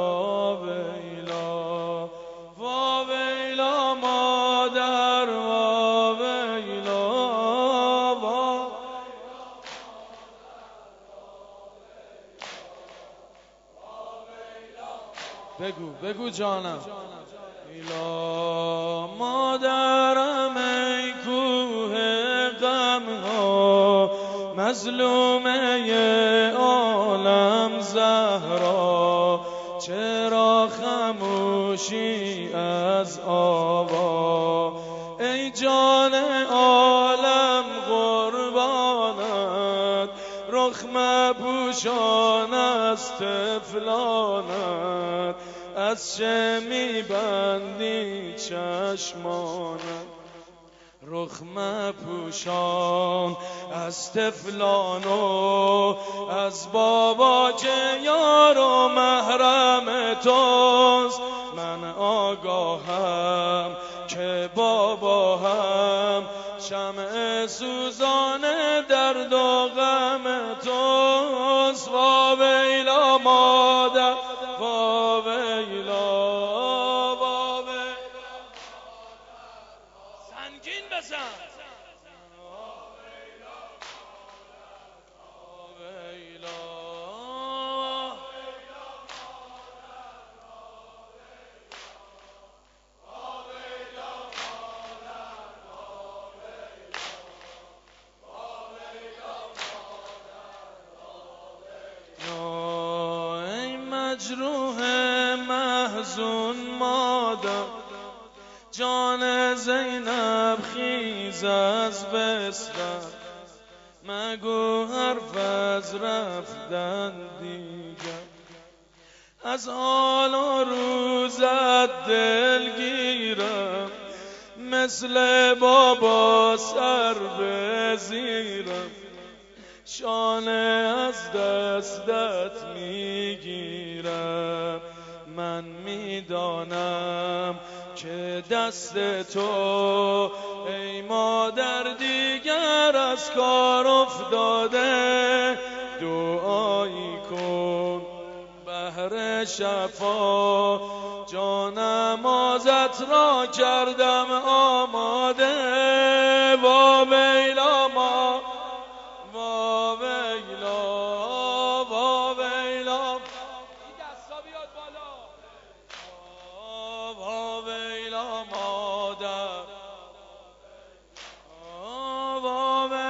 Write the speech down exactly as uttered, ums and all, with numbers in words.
وا ویلا وا ویلا مادر وا ویلا وا بگو بگو جانم ویلا مادرم ای کوه غم ها مظلومه عالم زهرا چرا خموشی از آوا ای جان عالم قربانت رخ مپوشان از طفلانت از چه میبندی چشمانت رخ مپوشان از طفلان و از بابا که یار و محرم توست من آگاهم که بابا هم شمع سوزان درد و غم توست وا ویلا مادر وا ویلا وا ویلا سنگین بزن مجروح محزون مادر جان زینب خیز از بستر مگو حرف از رفتن دیگر از حال و روزت دلگیرم مثل بابا سر بزیرم شانه از دستت میگیرم من میدانم که دست تو ای مادر دیگر از کار افتاده دعایی کن بهر شفا جانم ازت را کردم آماده وا ویلا ما وا ویلا وا ویلا این دستا بیاد بالا وا ویلا مادر وا